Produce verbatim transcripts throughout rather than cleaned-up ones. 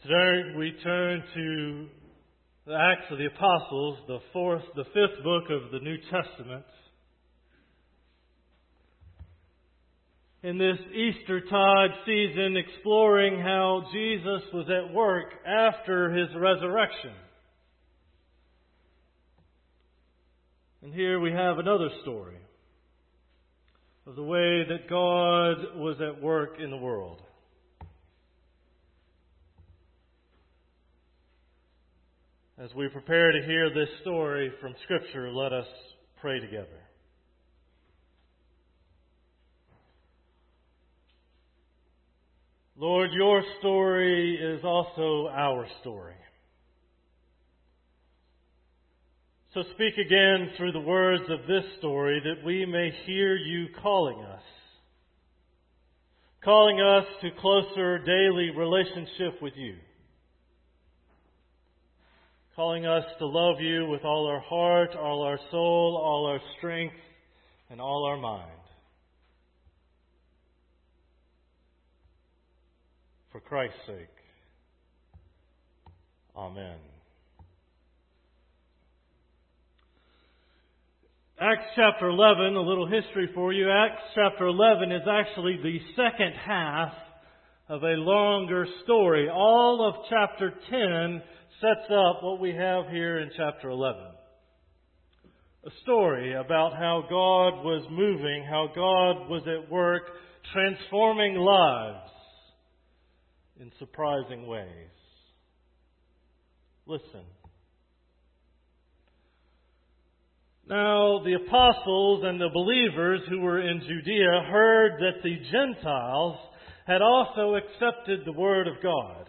Today we turn to the Acts of the Apostles, the fourth, the fifth book of the New Testament. In this Eastertide season, exploring how Jesus was at work after His resurrection. And here we have another story of the way that God was at work in the world. As we prepare to hear this story from Scripture, let us pray together. Lord, your story is also our story. So speak again through the words of this story that we may hear you calling us. Calling us to closer daily relationship with you. Calling us to love you with all our heart, all our soul, all our strength, and all our mind. For Christ's sake. Amen. Acts chapter eleven, a little history for you. Acts chapter eleven is actually the second half of a longer story. All of chapter ten sets up what we have here in chapter eleven. A story about how God was moving, how God was at work transforming lives in surprising ways. Listen. Now, the apostles and the believers who were in Judea heard that the Gentiles had also accepted the word of God.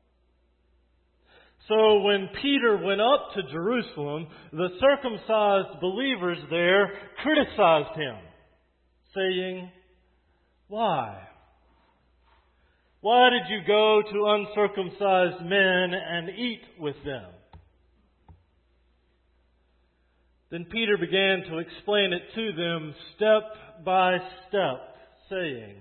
So when Peter went up to Jerusalem, the circumcised believers there criticized him, saying, "Why? Why did you go to uncircumcised men and eat with them?" Then Peter began to explain it to them step by step, saying,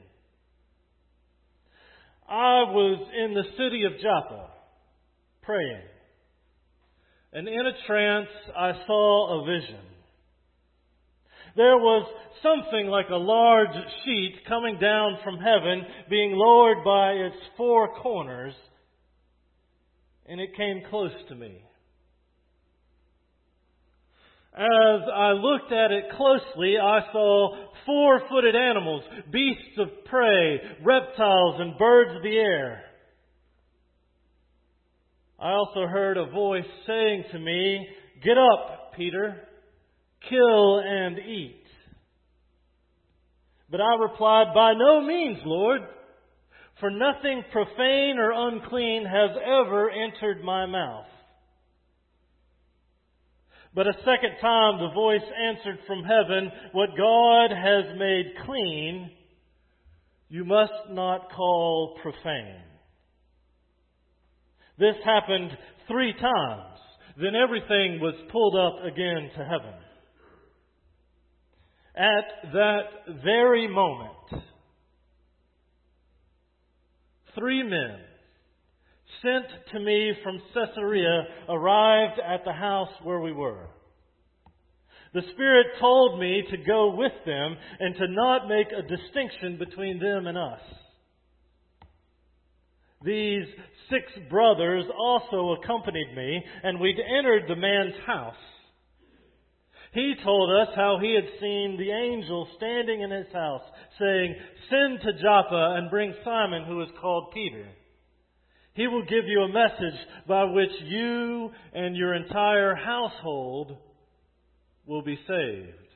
"I was in the city of Joppa, praying, and in a trance I saw a vision. There was something like a large sheet coming down from heaven, being lowered by its four corners, and it came close to me. As I looked at it closely, I saw four-footed animals, beasts of prey, reptiles, and birds of the air. I also heard a voice saying to me, 'Get up, Peter, kill and eat.' But I replied, 'By no means, Lord, for nothing profane or unclean has ever entered my mouth.' But a second time the voice answered from heaven, 'What God has made clean, you must not call profane.' This happened three times. Then everything was pulled up again to heaven. At that very moment, three men sent to me from Caesarea arrived at the house where we were. The Spirit told me to go with them and to not make a distinction between them and us. These six brothers also accompanied me, and we'd entered the man's house. He told us how he had seen the angel standing in his house, saying, 'Send to Joppa and bring Simon, who is called Peter. He will give you a message by which you and your entire household will be saved.'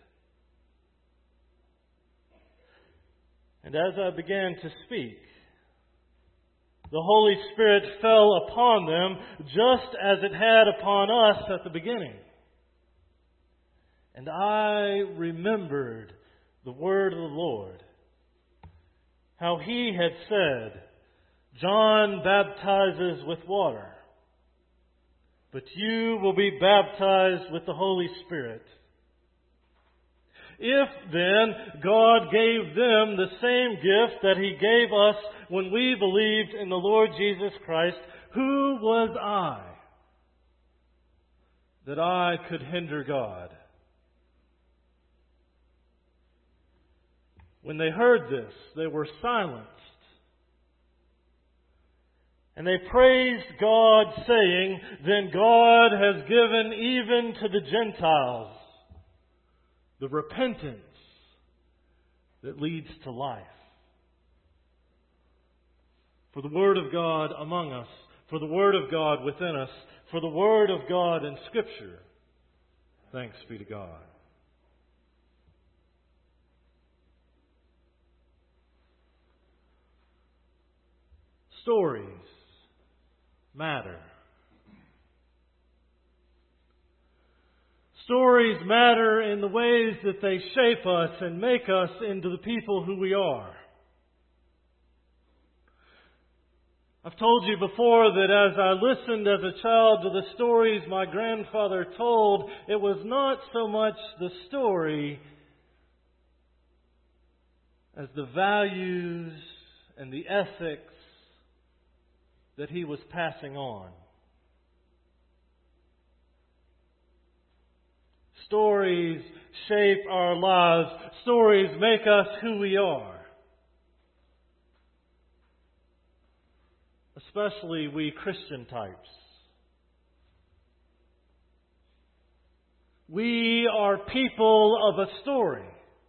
And as I began to speak, the Holy Spirit fell upon them just as it had upon us at the beginning. And I remembered the word of the Lord, how He had said, 'John baptizes with water, but you will be baptized with the Holy Spirit.' If then God gave them the same gift that He gave us when we believed in the Lord Jesus Christ, who was I that I could hinder God? When they heard this, they were silenced. And they praised God, saying, Then God has given even to the Gentiles the repentance that leads to life. For the Word of God among us, for the Word of God within us, for the Word of God in Scripture, thanks be to God. Stories matter. Stories matter in the ways that they shape us and make us into the people who we are. I've told you before that as I listened as a child to the stories my grandfather told, it was not so much the story as the values and the ethics that he was passing on. Stories shape our lives. Stories make us who we are. Especially we Christian types. We are people of a story.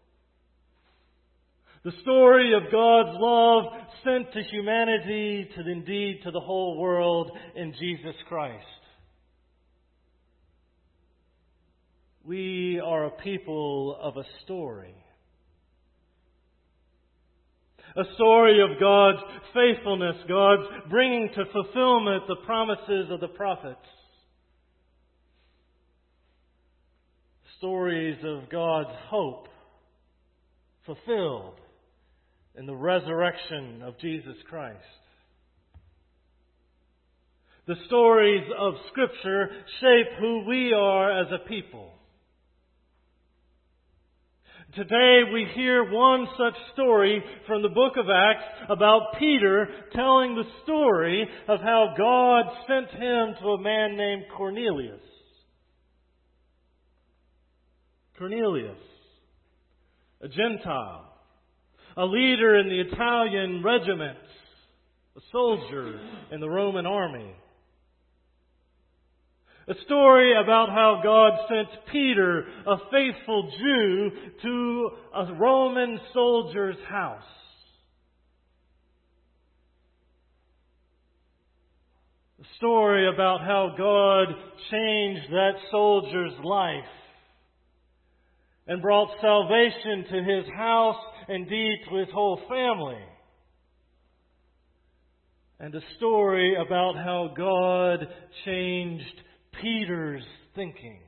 The story of God's love sent to humanity, to indeed to the whole world in Jesus Christ. We are a people of a story. A story of God's faithfulness, God's bringing to fulfillment the promises of the prophets. Stories of God's hope fulfilled in the resurrection of Jesus Christ. The stories of Scripture shape who we are as a people. Today we hear one such story from the book of Acts about Peter telling the story of how God sent him to a man named Cornelius. Cornelius, a Gentile, a leader in the Italian regiments, a soldier in the Roman army. A story about how God sent Peter, a faithful Jew, to a Roman soldier's house. A story about how God changed that soldier's life and brought salvation to his house, indeed to his whole family. And a story about how God changed Peter's thinking.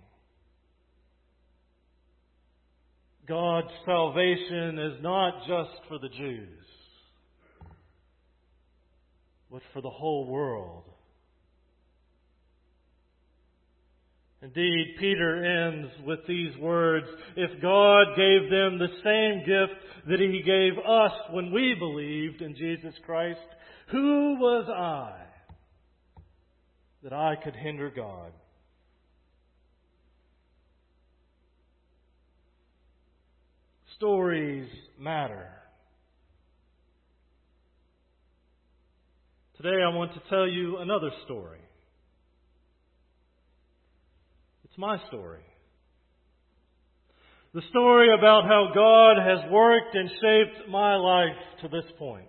God's salvation is not just for the Jews, but for the whole world. Indeed, Peter ends with these words, If God gave them the same gift that He gave us when we believed in Jesus Christ, who was I that I could hinder God? Stories matter. Today I want to tell you another story. It's my story. The story about how God has worked and shaped my life to this point.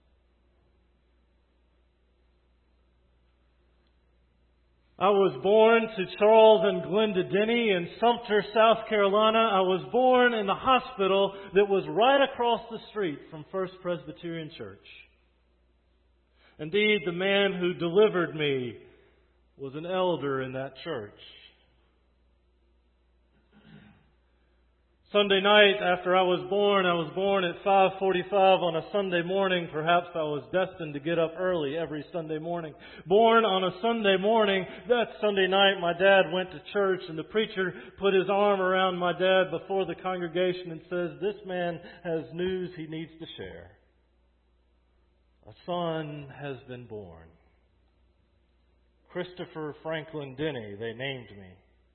I was born to Charles and Glenda Denny in Sumter, South Carolina. I was born in the hospital that was right across the street from First Presbyterian Church. Indeed, the man who delivered me was an elder in that church. Sunday night after I was born, I was born at five forty-five on a Sunday morning. Perhaps I was destined to get up early every Sunday morning. Born on a Sunday morning, that Sunday night my dad went to church and the preacher put his arm around my dad before the congregation and says, "This man has news he needs to share. A son has been born. Christopher Franklin Denny, they named me."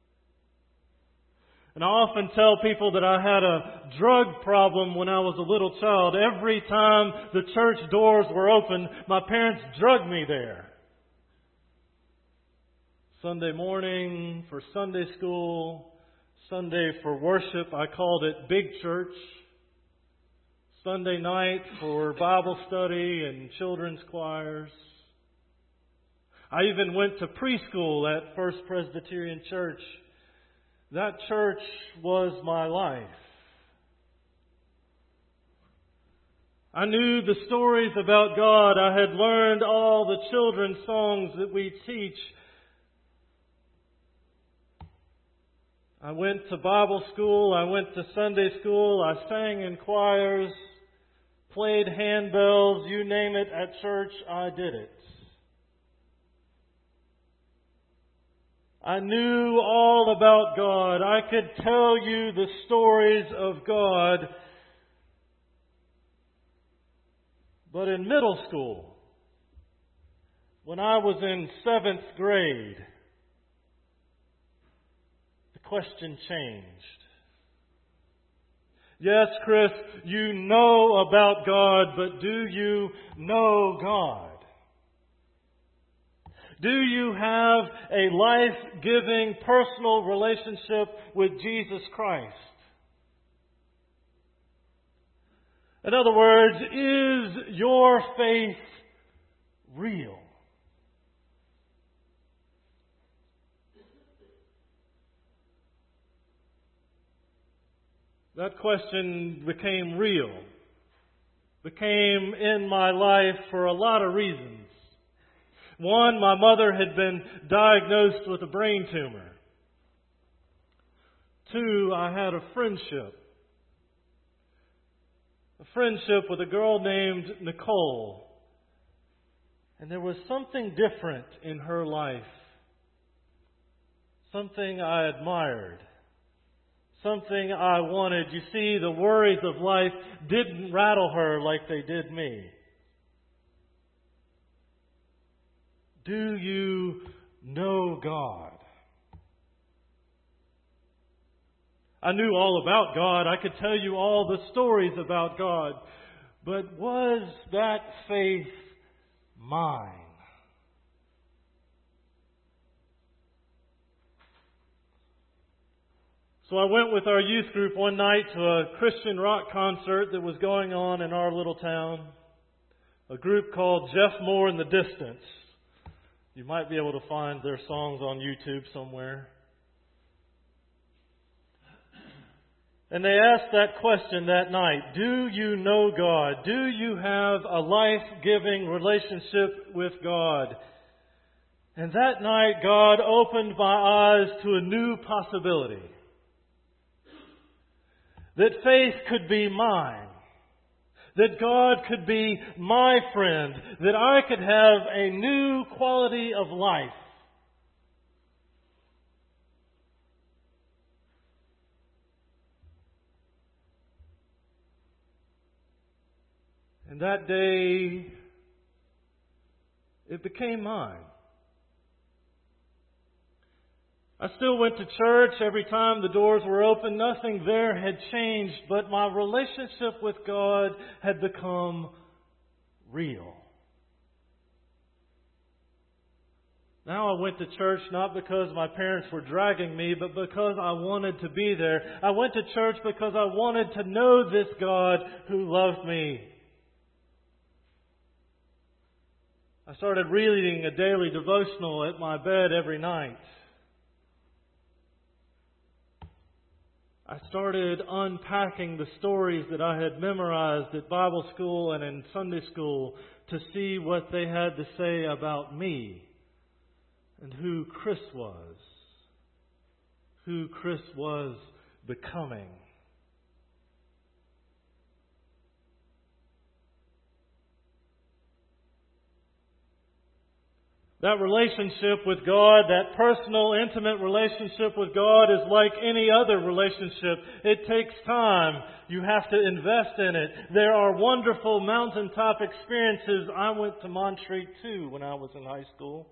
And I often tell people that I had a drug problem when I was a little child. Every time the church doors were open, my parents drugged me there. Sunday morning for Sunday school, Sunday for worship, I called it Big Church. Sunday night for Bible study and children's choirs. I even went to preschool at First Presbyterian Church. That church was my life. I knew the stories about God. I had learned all the children's songs that we teach. I went to Bible school. I went to Sunday school. I sang in choirs, played handbells, you name it, at church, I did it. I knew all about God. I could tell you the stories of God. But in middle school, when I was in seventh grade, the question changed. Yes, Chris, you know about God, but do you know God? Do you have a life-giving personal relationship with Jesus Christ? In other words, is your faith real? That question became real, became in my life for a lot of reasons. One, my mother had been diagnosed with a brain tumor. Two, I had a friendship. A friendship with a girl named Nicole. And there was something different in her life. Something I admired. Something I wanted. You see, the worries of life didn't rattle her like they did me. Do you know God? I knew all about God. I could tell you all the stories about God. But was that faith mine? So I went with our youth group one night to a Christian rock concert that was going on in our little town. A group called Jeff Moore and the Distance. You might be able to find their songs on YouTube somewhere. And they asked that question that night, do you know God? Do you have a life-giving relationship with God? And that night, God opened my eyes to a new possibility. That faith could be mine. That God could be my friend. That I could have a new quality of life. And that day, it became mine. I still went to church every time the doors were open. Nothing there had changed, but my relationship with God had become real. Now I went to church not because my parents were dragging me, but because I wanted to be there. I went to church because I wanted to know this God who loved me. I started reading a daily devotional at my bed every night. I started unpacking the stories that I had memorized at Bible school and in Sunday school to see what they had to say about me and who Chris was, who Chris was becoming. That relationship with God, that personal, intimate relationship with God is like any other relationship. It takes time. You have to invest in it. There are wonderful mountaintop experiences. I went to Montreat too when I was in high school.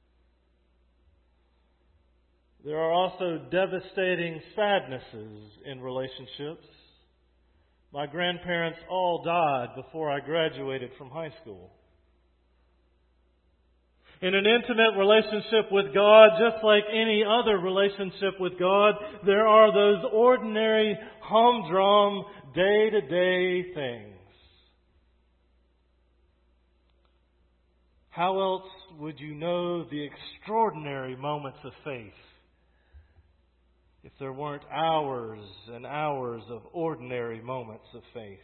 There are also devastating sadnesses in relationships. My grandparents all died before I graduated from high school. In an intimate relationship with God, just like any other relationship with God, there are those ordinary, humdrum, day-to-day things. How else would you know the extraordinary moments of faith if there weren't hours and hours of ordinary moments of faith?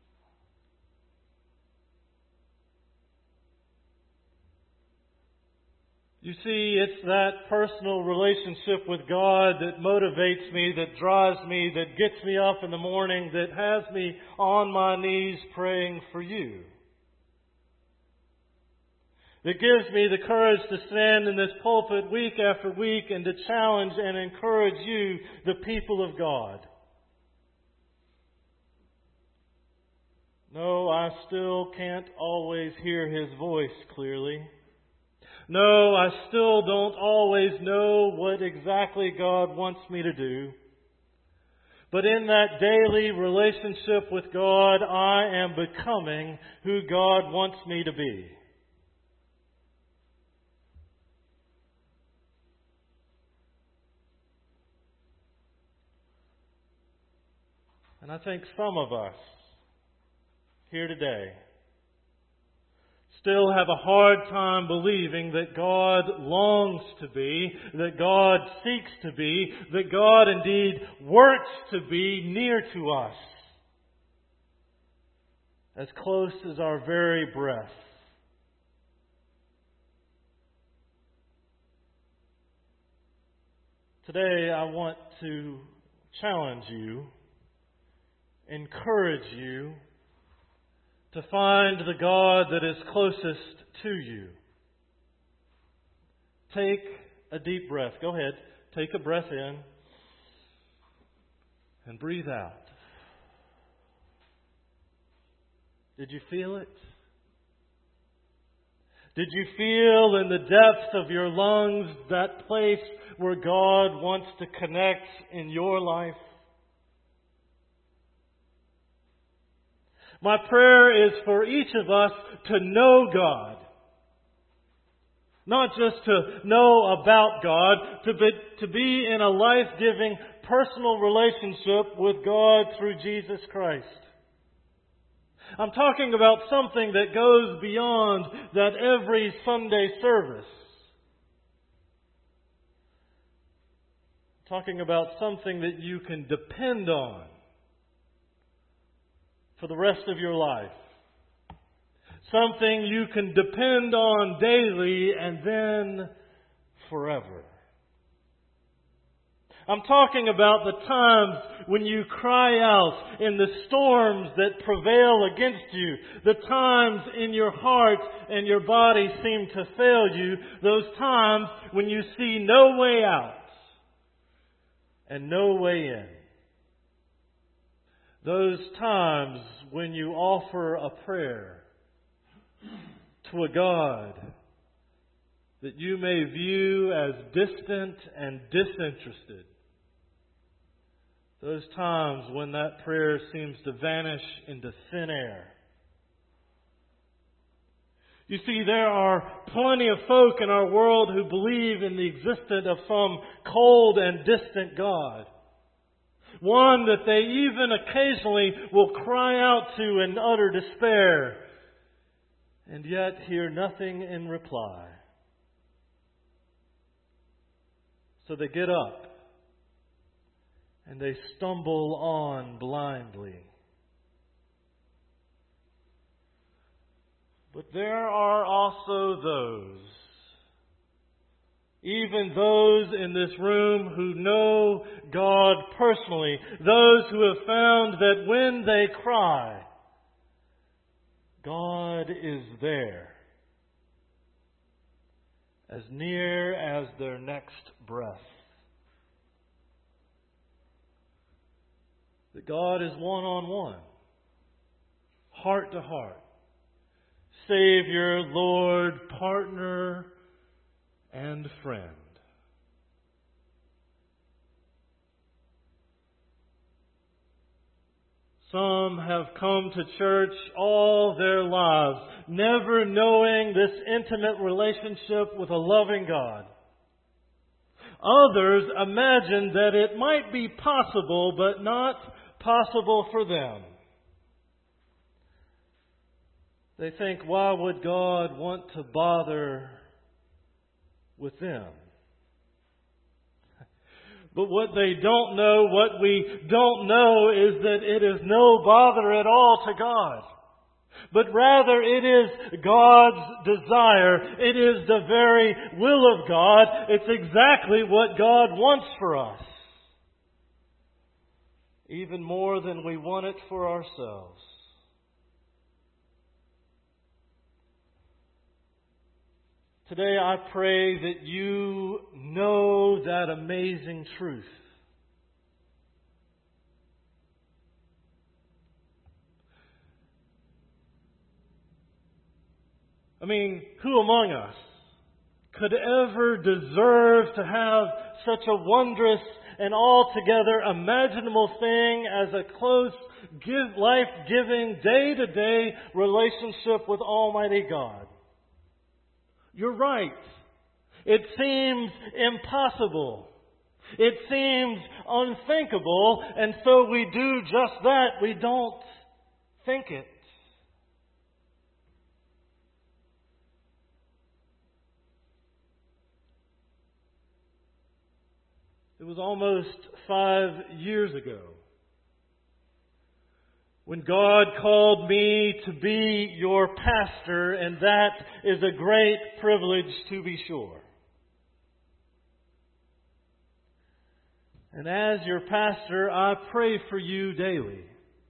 You see, it's that personal relationship with God that motivates me, that drives me, that gets me up in the morning, that has me on my knees praying for you. That gives me the courage to stand in this pulpit week after week and to challenge and encourage you, the people of God. No, I still can't always hear His voice clearly. No, I still don't always know what exactly God wants me to do. But in that daily relationship with God, I am becoming who God wants me to be. And I think some of us here today still have a hard time believing that God longs to be, that God seeks to be, that God indeed works to be near to us, as close as our very breath. Today I want to challenge you, encourage you, to find the God that is closest to you. Take a deep breath. Go ahead. Take a breath in and breathe out. Did you feel it? Did you feel in the depths of your lungs that place where God wants to connect in your life? My prayer is for each of us to know God. Not just to know about God, to be, to be in a life-giving personal relationship with God through Jesus Christ. I'm talking about something that goes beyond that every Sunday service. I'm talking about something that you can depend on for the rest of your life. Something you can depend on daily and then forever. I'm talking about the times when you cry out in the storms that prevail against you, the times in your heart and your body seem to fail you, those times when you see no way out and no way in. Those times when you offer a prayer to a God that you may view as distant and disinterested. Those times when that prayer seems to vanish into thin air. You see, there are plenty of folk in our world who believe in the existence of some cold and distant God. One that they even occasionally will cry out to in utter despair, and yet hear nothing in reply. So they get up and they stumble on blindly. But there are also those, even those in this room who know God personally, those who have found that when they cry, God is there. as near as their next breath. That God is one-on-one, heart to heart, Savior, Lord, partner, and friend. Some have come to church all their lives, never knowing this intimate relationship with a loving God. Others imagine that it might be possible, but not possible for them. They think, why would God want to bother with them? But what they don't know, what we don't know, is that it is no bother at all to God. But rather it is God's desire. It is the very will of God. It's exactly what God wants for us. Even more than we want it for ourselves. Today I pray that you know that amazing truth. I mean, who among us could ever deserve to have such a wondrous and altogether imaginable thing as a close, give, life-giving, day-to-day relationship with Almighty God? You're right. It seems impossible. It seems unthinkable, and so we do just that. We don't think it. It was almost five years ago when God called me to be your pastor, and that is a great privilege to be sure. And as your pastor, I pray for you daily.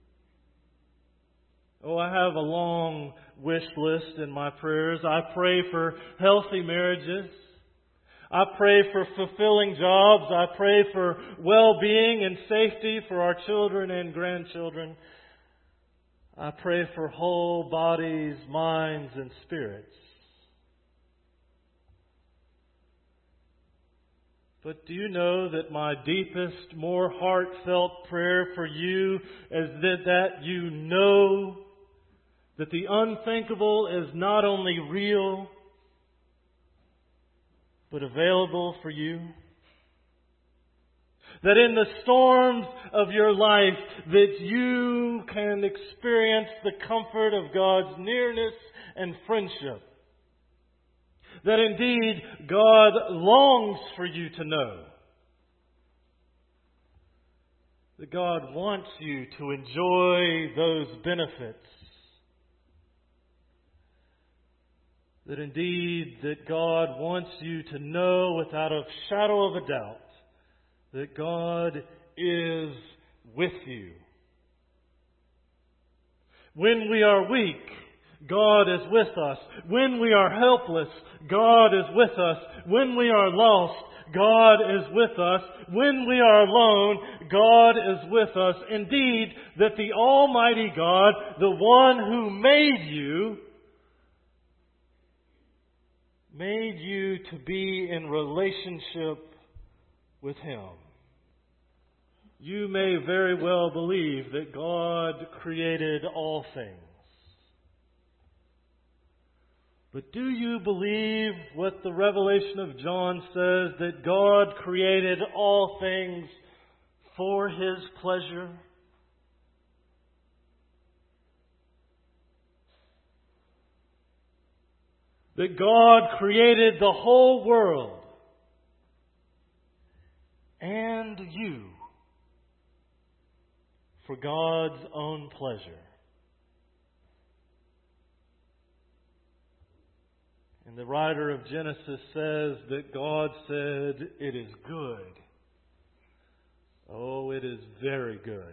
Oh, I have a long wish list in my prayers. I pray for healthy marriages. I pray for fulfilling jobs. I pray for well-being and safety for our children and grandchildren. I pray for whole bodies, minds, and spirits. But do you know that my deepest, more heartfelt prayer for you is that, that you know that the unthinkable is not only real, but available for you? That in the storms of your life, that you can experience the comfort of God's nearness and friendship. That indeed God longs for you to know. That God wants you to enjoy those benefits. That indeed that God wants you to know without a shadow of a doubt that God is with you. When we are weak, God is with us. When we are helpless, God is with us. When we are lost, God is with us. When we are alone, God is with us. Indeed, that the Almighty God, the one who made you, made you to be in relationship with Him. You may very well believe that God created all things. But do you believe what the Revelation of John says, that God created all things for His pleasure? That God created the whole world and you for God's own pleasure. And the writer of Genesis says that God said, "It is good." Oh, it is very good.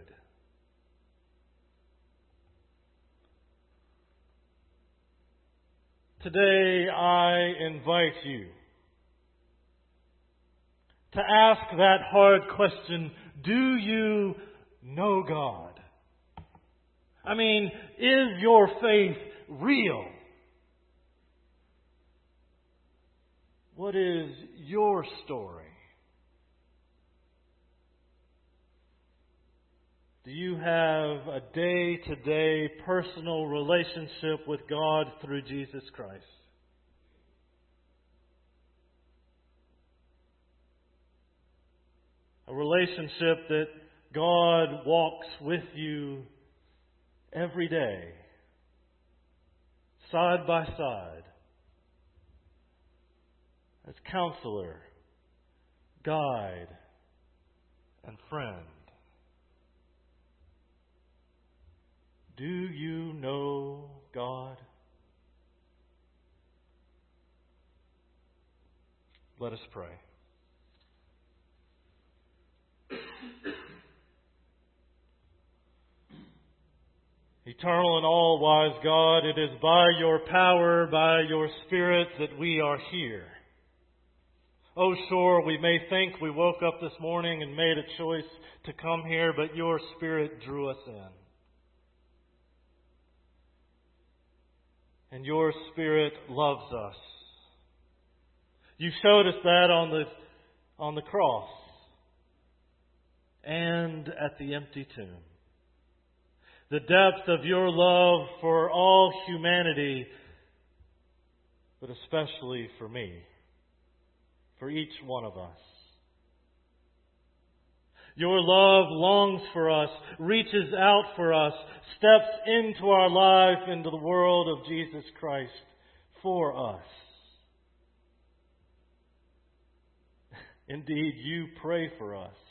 Today I invite you to ask that hard question, do you know God? I mean, is your faith real? What is your story? Do you have a day-to-day personal relationship with God through Jesus Christ? A relationship that God walks with you every day, side by side, as counselor, guide, and friend. Do you know God? Let us pray. Eternal and all-wise God, it is by your power, by your Spirit that we are here. Oh, sure, we may think we woke up this morning and made a choice to come here, but your Spirit drew us in. And your Spirit loves us. You showed us that on the, on the cross and at the empty tomb. The depth of your love for all humanity, but especially for me, for each one of us. Your love longs for us, reaches out for us, steps into our life, into the world of Jesus Christ for us. Indeed, you pray for us.